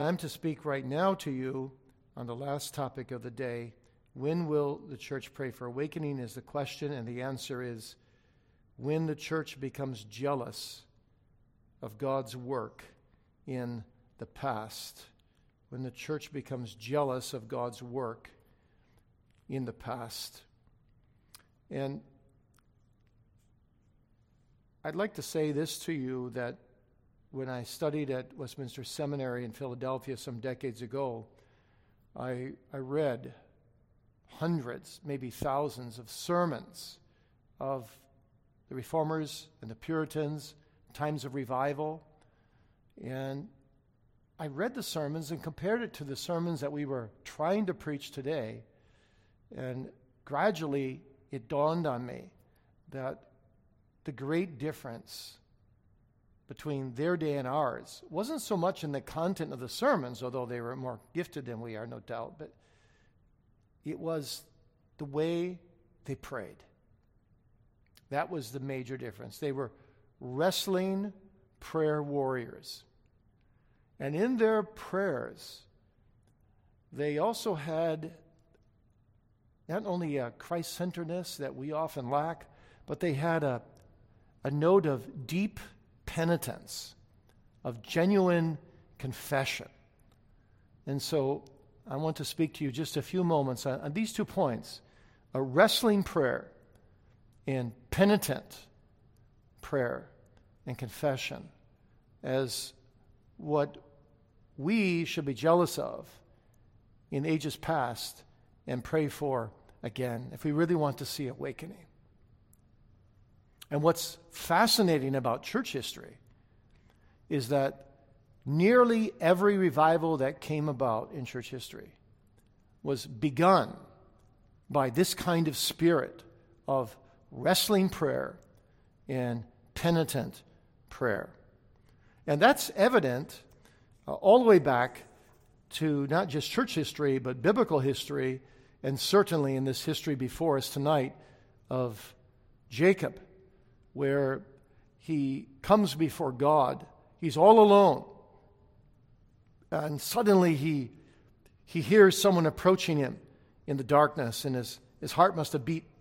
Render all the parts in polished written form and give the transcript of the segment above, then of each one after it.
I'm to speak right now to you on the last topic of the day. When will the church pray for awakening is the question, and the answer is when the church becomes jealous of God's work in the past. When the church becomes jealous of God's work in the past. And I'd like to say this to you, that when I studied at Westminster Seminary in Philadelphia some decades ago, I read hundreds, maybe thousands of sermons of the Reformers and the Puritans, times of revival. And I read the sermons and compared it to the sermons that we were trying to preach today. And gradually it dawned on me that the great difference between their day and ours wasn't so much in the content of the sermons, although they were more gifted than we are, no doubt, but it was the way they prayed. That was the major difference. They were wrestling prayer warriors. And in their prayers, they also had not only a Christ-centeredness that we often lack, but they had a note of deep penitence, of genuine confession. And so I want to speak to you just a few moments on these 2 points, a wrestling prayer and penitent prayer and confession as what we should be jealous of in ages past and pray for again if we really want to see awakening. And what's fascinating about church history is that nearly every revival that came about in church history was begun by this kind of spirit of wrestling prayer and penitent prayer. And that's evident all the way back to not just church history, but biblical history, and certainly in this history before us tonight of Jacob, where he comes before God. He's all alone. And suddenly he hears someone approaching him in the darkness, and his heart must have beat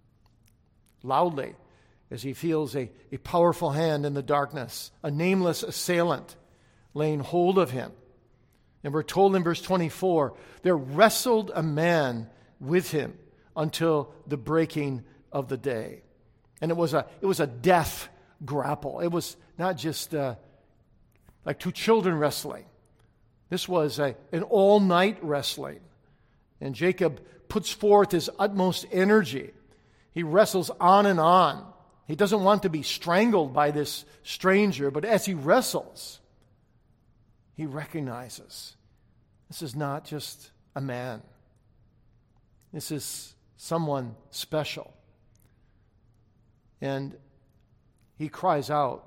loudly as he feels a powerful hand in the darkness, a nameless assailant laying hold of him. And we're told in verse 24, there wrestled a man with him until the breaking of the day. And it was a death grapple. It was not just like 2 children wrestling. This was an all-night wrestling. And Jacob puts forth his utmost energy. He wrestles on and on. He doesn't want to be strangled by this stranger, but as he wrestles, he recognizes this is not just a man. This is someone special. And he cries out,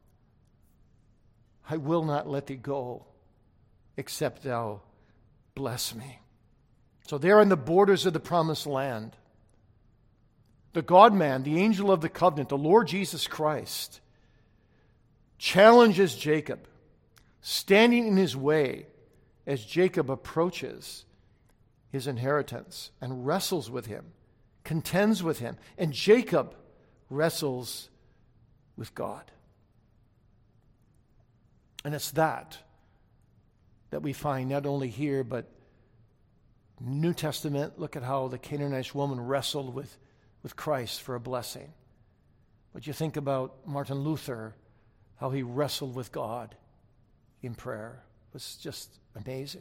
I will not let thee go, except thou bless me. So there on the borders of the promised land, the God-man, the angel of the covenant, the Lord Jesus Christ, challenges Jacob, standing in his way as Jacob approaches his inheritance and wrestles with him, contends with him. And Jacob wrestles with God. And it's that we find not only here, but New Testament. Look at how the Canaanite woman wrestled with Christ for a blessing. But you think about Martin Luther, how he wrestled with God in prayer. It was just amazing.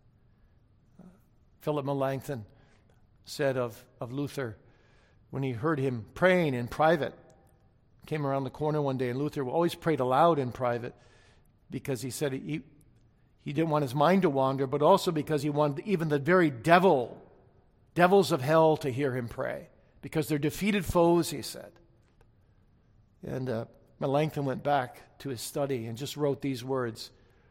Philip Melanchthon said of Luther, when he heard him praying in private, came around the corner one day, and Luther always prayed aloud in private because he said he didn't want his mind to wander, but also because he wanted even the very devils of hell to hear him pray, because they're defeated foes, he said. And Melanchthon went back to his study and just wrote these words,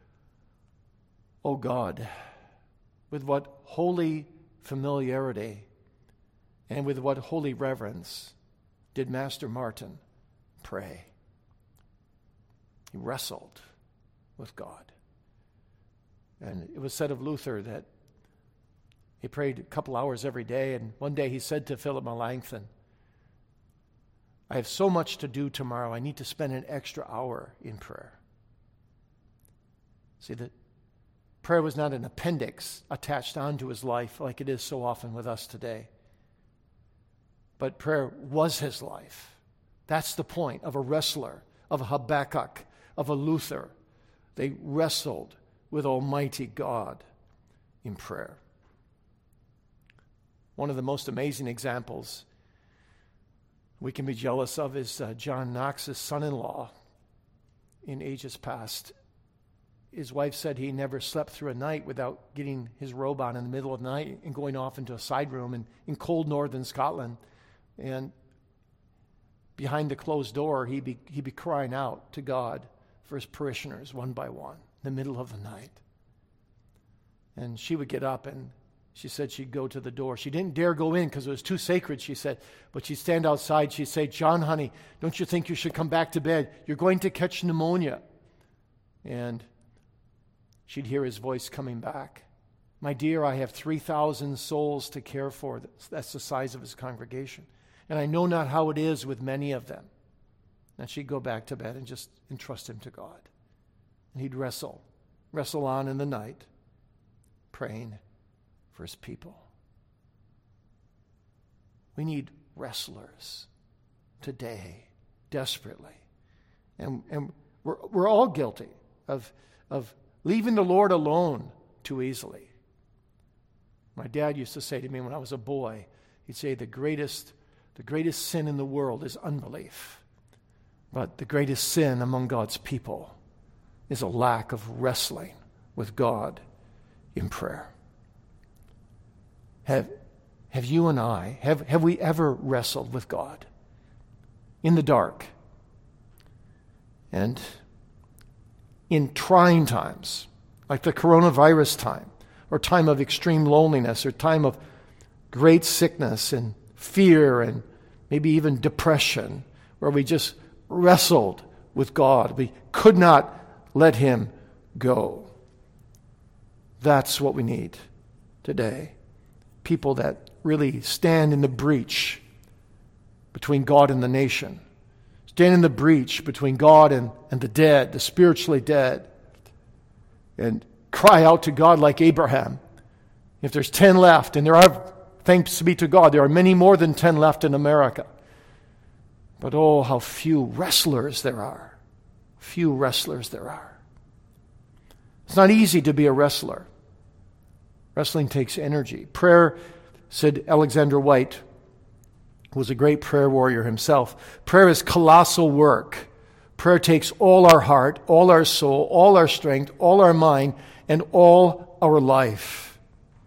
O God, with what holy familiarity and with what holy reverence did Master Martin pray. He wrestled with God. And it was said of Luther that he prayed a couple hours every day, and one day he said to Philip Melanchthon, I have so much to do tomorrow, I need to spend an extra hour in prayer. See, that prayer was not an appendix attached onto his life like it is so often with us today. But prayer was his life. That's the point of a wrestler, of a Habakkuk, of a Luther. They wrestled with Almighty God in prayer. One of the most amazing examples we can be jealous of is John Knox's son-in-law in ages past. His wife said he never slept through a night without getting his robe on in the middle of the night and going off into a side room in cold northern Scotland. And behind the closed door, he'd be crying out to God for his parishioners one by one in the middle of the night. And she would get up, and she said she'd go to the door. She didn't dare go in because it was too sacred, she said. But she'd stand outside. She'd say, John, honey, don't you think you should come back to bed? You're going to catch pneumonia. And she'd hear his voice coming back. My dear, I have 3,000 souls to care for. That's the size of his congregation. And I know not how it is with many of them. And she'd go back to bed and just entrust him to God. And he'd wrestle on in the night, praying for his people. We need wrestlers today, desperately. And we're all guilty of leaving the Lord alone too easily. My dad used to say to me when I was a boy, he'd say the greatest sin in the world is unbelief. But the greatest sin among God's people is a lack of wrestling with God in prayer. Have you and I, have we ever wrestled with God in the dark? And in trying times, like the coronavirus time, or time of extreme loneliness, or time of great sickness and fear and maybe even depression, where we just wrestled with God. We could not let him go. That's what we need today. People that really stand in the breach between God and the nation. Stand in the breach between God and the dead, the spiritually dead. And cry out to God like Abraham. If there's 10 left, and there are, thanks be to God, there are many more than 10 left in America. But oh, how few wrestlers there are. Few wrestlers there are. It's not easy to be a wrestler. Wrestling takes energy. Prayer, said Alexander White, who was a great prayer warrior himself, prayer is colossal work. Prayer takes all our heart, all our soul, all our strength, all our mind, and all our life.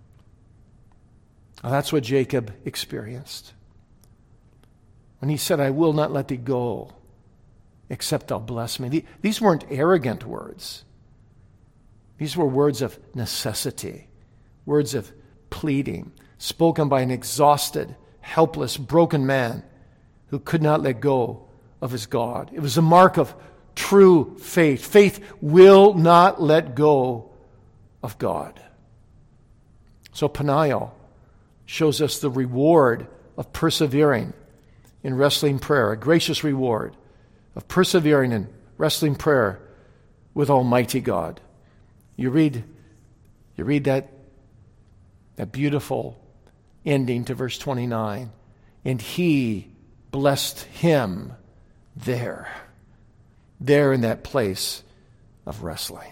Now, that's what Jacob experienced. When he said, I will not let thee go, except thou bless me. These weren't arrogant words. These were words of necessity, words of pleading, spoken by an exhausted, helpless, broken man who could not let go of his God. It was a mark of true faith. Faith will not let go of God. So Peniel shows us the reward of persevering in wrestling prayer, a gracious reward of persevering in wrestling prayer with Almighty God. You read that beautiful ending to verse 29. And he blessed him there in that place of wrestling.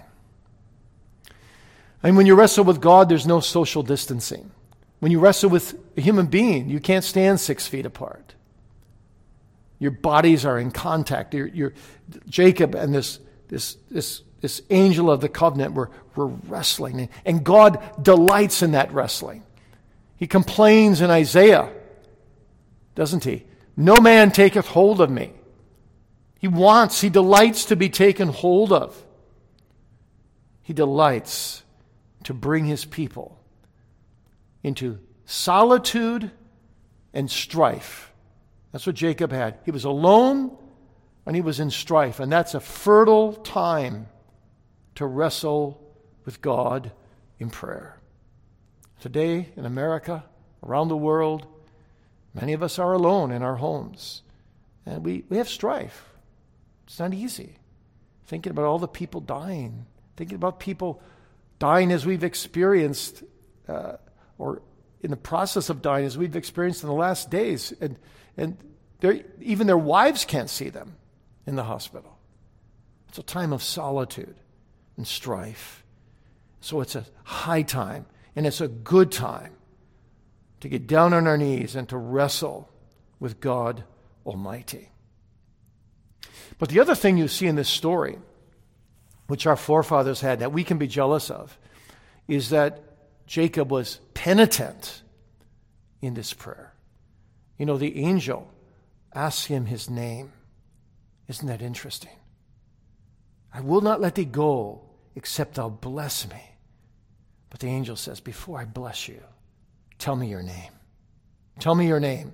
And when you wrestle with God, there's no social distancing. When you wrestle with a human being, you can't stand 6 feet apart. Your bodies are in contact. Jacob and this angel of the covenant were wrestling. And God delights in that wrestling. He complains in Isaiah, doesn't he? No man taketh hold of me. He delights to be taken hold of. He delights to bring his people into solitude and strife. That's what Jacob had. He was alone and he was in strife. And that's a fertile time to wrestle with God in prayer. Today in America, around the world, many of us are alone in our homes. And we have strife. It's not easy. Thinking about all the people dying. Thinking about people dying as we've experienced, or in the process of dying as we've experienced in the last days. And even their wives can't see them in the hospital. It's a time of solitude and strife. So it's a high time, and it's a good time to get down on our knees and to wrestle with God Almighty. But the other thing you see in this story, which our forefathers had, that we can be jealous of, is that Jacob was penitent in this prayer. You know, the angel asks him his name. Isn't that interesting? I will not let thee go except thou bless me. But the angel says, before I bless you, tell me your name. Tell me your name.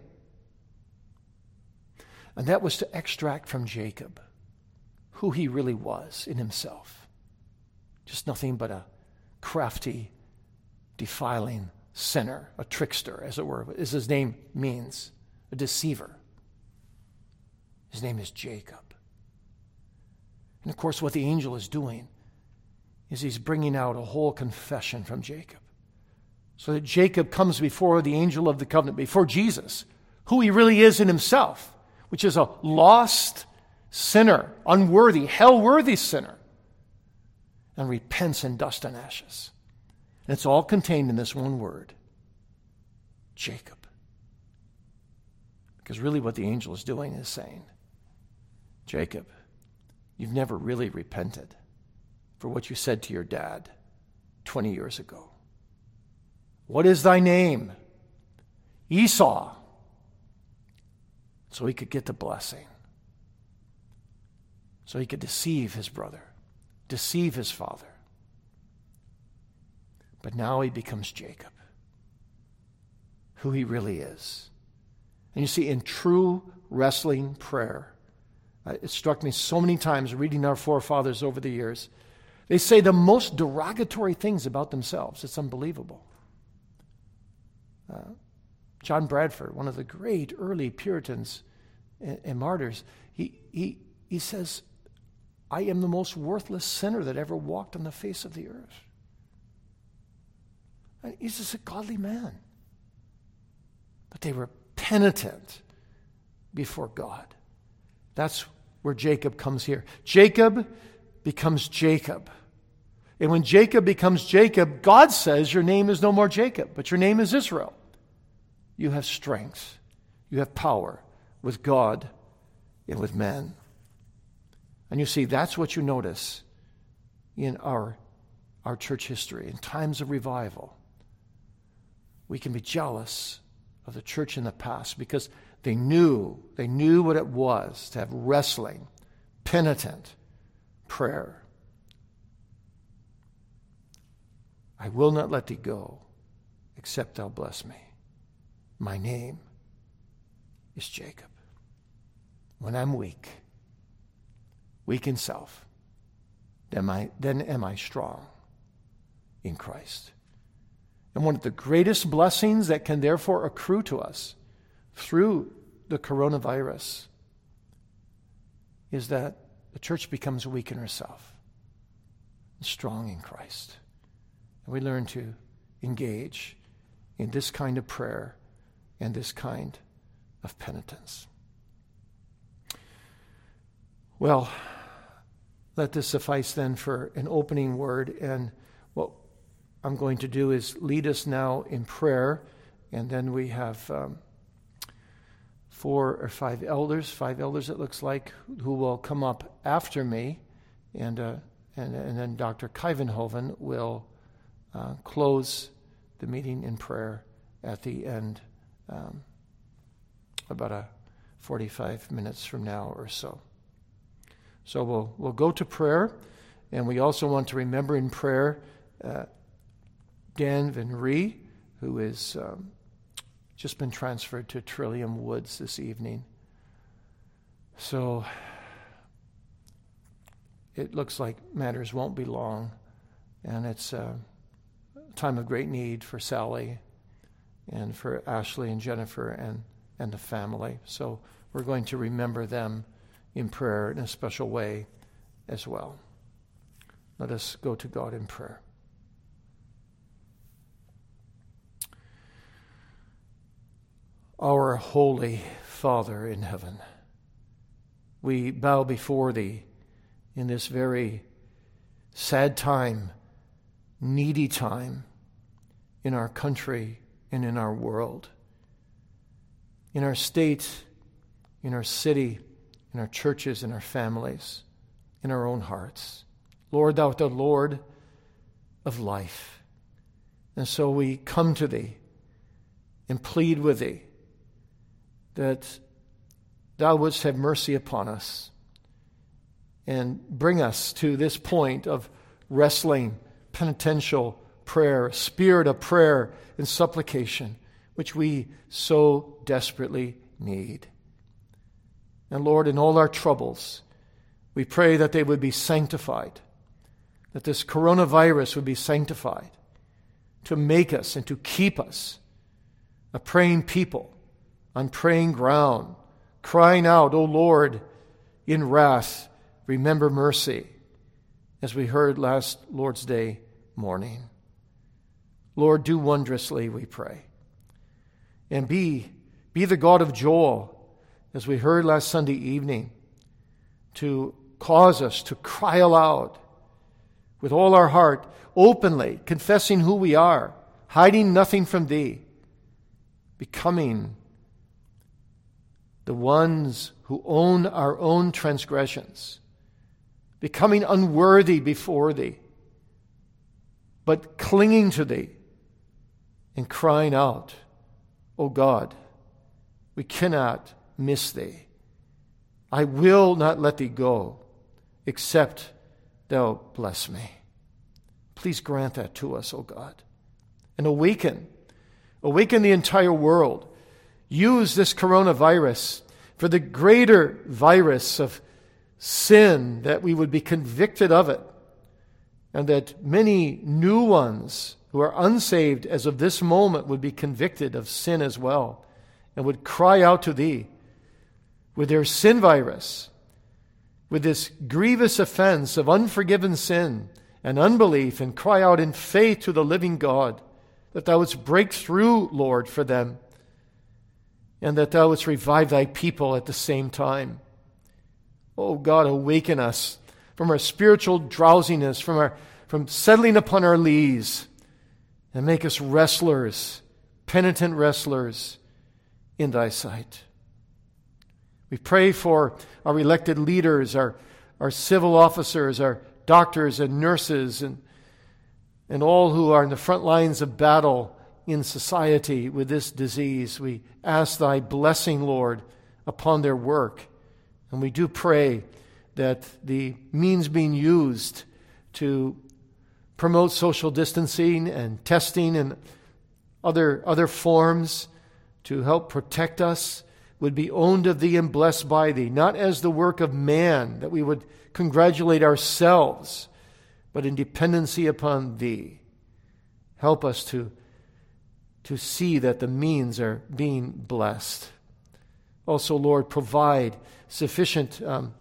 And that was to extract from Jacob who he really was in himself. Just nothing but a crafty, defiling sinner, a trickster, as it were, as his name means, a deceiver. His name is Jacob. And of course, what the angel is doing is he's bringing out a whole confession from Jacob. So that Jacob comes before the angel of the covenant, before Jesus, who he really is in himself, which is a lost sinner, unworthy, hell-worthy sinner, and repents in dust and ashes. And it's all contained in this one word, Jacob. Because really what the angel is doing is saying, Jacob, you've never really repented for what you said to your dad 20 years ago. What is thy name? Esau. So he could get the blessing. So he could deceive his brother, deceive his father. But now he becomes Jacob, who he really is. And you see, in true wrestling prayer, it struck me so many times reading our forefathers over the years, they say the most derogatory things about themselves. It's unbelievable. John Bradford, one of the great early Puritans and martyrs, he says, I am the most worthless sinner that ever walked on the face of the earth. And he's just a godly man. But they were penitent before God. That's where Jacob comes here. Jacob becomes Jacob. And when Jacob becomes Jacob, God says your name is no more Jacob, but your name is Israel. You have strength. You have power with God and with men. And you see, that's what you notice in our church history. In times of revival, we can be jealous of the church in the past because they knew what it was to have wrestling, penitent prayer. I will not let thee go except thou bless me. My name is Jacob. When I'm weak in self, then am I strong in Christ. And one of the greatest blessings that can therefore accrue to us through the coronavirus is that the church becomes weak in herself and strong in Christ. And we learn to engage in this kind of prayer and this kind of penitence. Well, let this suffice then for an opening word. And what I'm going to do is lead us now in prayer. And then we have 4 or 5 elders it looks like, who will come up after me. And then Dr. Kuyvenhoven will close the meeting in prayer at the end, about 45 minutes from now or so. So we'll go to prayer, and we also want to remember in prayer Dan Van Ree, who is just been transferred to Trillium Woods this evening. So it looks like matters won't be long And it's a time of great need for Sally and for Ashley and Jennifer and the family. So we're going to remember them in prayer in a special way as well. Let us go to God in prayer. Our holy Father in heaven, we bow before Thee in this very sad time, needy time in our country and in our world, in our state, in our city, in our churches, in our families, in our own hearts. Lord, Thou art the Lord of life. And so we come to Thee and plead with Thee that Thou wouldst have mercy upon us and bring us to this point of wrestling, penitential prayer, spirit of prayer and supplication, which we so desperately need. And Lord, in all our troubles, we pray that they would be sanctified, that this coronavirus would be sanctified to make us and to keep us a praying people on praying ground, crying out, O Lord, in wrath, remember mercy, as we heard last Lord's Day morning. Lord, do wondrously, we pray. And be the God of Joel, as we heard last Sunday evening, to cause us to cry aloud with all our heart, openly, confessing who we are, hiding nothing from Thee, becoming the ones who own our own transgressions, becoming unworthy before Thee, but clinging to Thee and crying out, O God, we cannot miss Thee. I will not let Thee go, except Thou bless me. Please grant that to us, O God. And awaken the entire world. Use this coronavirus for the greater virus of sin, that we would be convicted of it, and that many new ones who are unsaved as of this moment would be convicted of sin as well, and would cry out to Thee with their sin virus, with this grievous offense of unforgiven sin and unbelief, and cry out in faith to the living God, that Thou wouldst break through, Lord, for them, and that Thou wouldst revive Thy people at the same time. Oh God, awaken us from our spiritual drowsiness, from settling upon our lees, and make us wrestlers, penitent wrestlers in Thy sight. We pray for our elected leaders, our civil officers, our doctors and nurses, and all who are in the front lines of battle in society with this disease. We ask Thy blessing, Lord, upon their work. And we do pray that the means being used to promote social distancing and testing and other forms to help protect us would be owned of Thee and blessed by Thee, not as the work of man, that we would congratulate ourselves, but in dependency upon Thee. Help us to see that the means are being blessed. Also, Lord, provide sufficient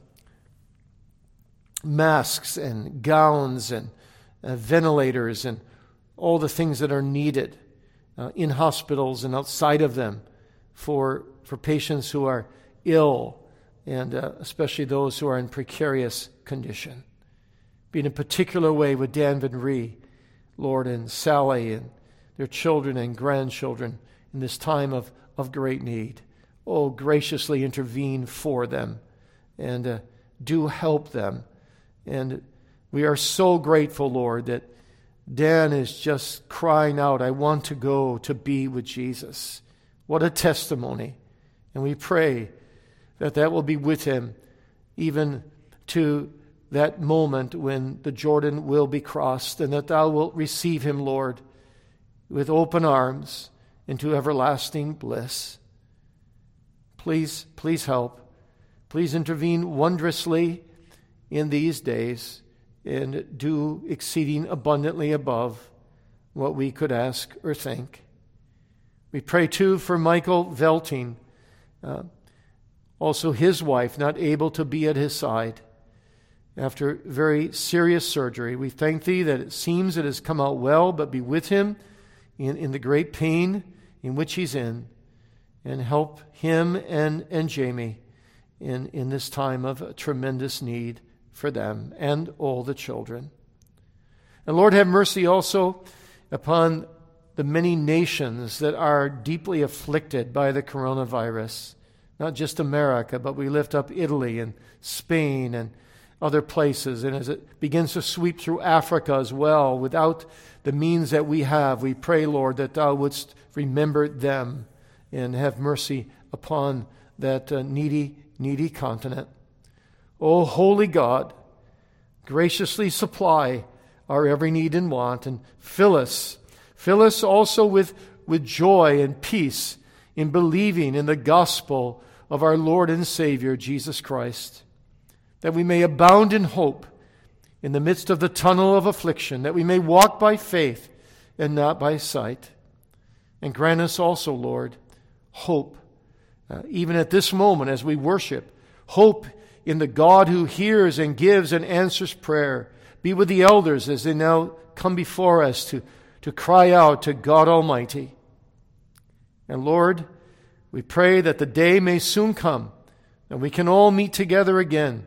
masks and gowns and ventilators and all the things that are needed in hospitals and outside of them for patients who are ill, and especially those who are in precarious condition. Be in a particular way with Dan Van Ree, Lord, and Sally and their children and grandchildren in this time of great need. Oh, graciously intervene for them and do help them. And we are so grateful, Lord, that Dan is just crying out, I want to go to be with Jesus. What a testimony. And we pray that will be with him even to that moment when the Jordan will be crossed, and that Thou wilt receive him, Lord, with open arms into everlasting bliss. Please help. Please intervene wondrously in these days and do exceeding abundantly above what we could ask or think. We pray too for Michael Velting, also his wife, not able to be at his side after very serious surgery. We thank thee that it seems it has come out well, but be with him in the great pain in which he's in, and help him and Jamie in this time of tremendous need for them and all the children. And Lord, have mercy also upon the many nations that are deeply afflicted by the coronavirus. Not just America, but we lift up Italy and Spain and other places. And as it begins to sweep through Africa as well, without the means that we have, we pray, Lord, that thou wouldst remember them and have mercy upon that needy continent. O holy God, graciously supply our every need and want, and fill us also with joy and peace in believing in the gospel of our Lord and Savior, Jesus Christ, that we may abound in hope in the midst of the tunnel of affliction, that we may walk by faith and not by sight. And grant us also, Lord, hope, even at this moment as we worship, hope in the God who hears and gives and answers prayer. Be with the elders as they now come before us to cry out to God Almighty. And Lord, we pray that the day may soon come that we can all meet together again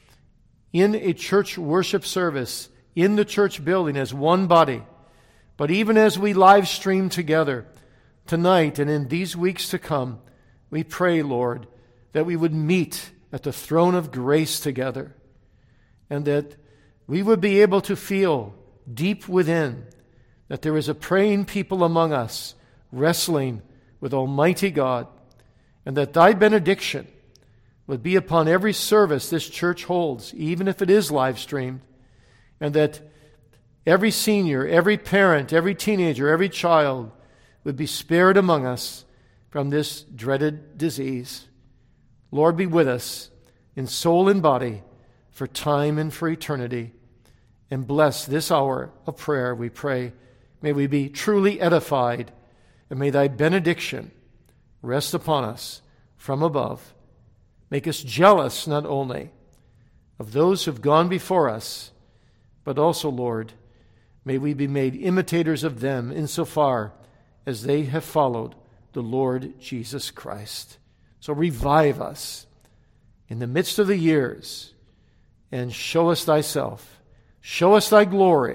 in a church worship service, in the church building as one body. But even as we live stream together tonight and in these weeks to come, we pray, Lord, that we would meet at the throne of grace together, and that we would be able to feel deep within that there is a praying people among us wrestling with Almighty God, and that thy benediction would be upon every service this church holds, even if it is live streamed, and that every senior, every parent, every teenager, every child would be spared among us from this dreaded disease. Lord, be with us in soul and body for time and for eternity, and bless this hour of prayer, we pray. May we be truly edified, and may thy benediction rest upon us from above. Make us jealous not only of those who have gone before us, but also, Lord, may we be made imitators of them insofar as they have followed the Lord Jesus Christ. So revive us in the midst of the years and show us thyself. Show us thy glory,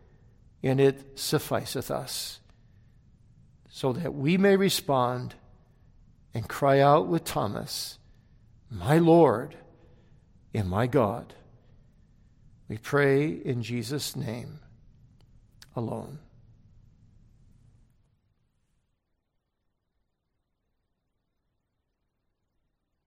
and it sufficeth us, so that we may respond and cry out with Thomas, my Lord and my God. We pray in Jesus' name alone.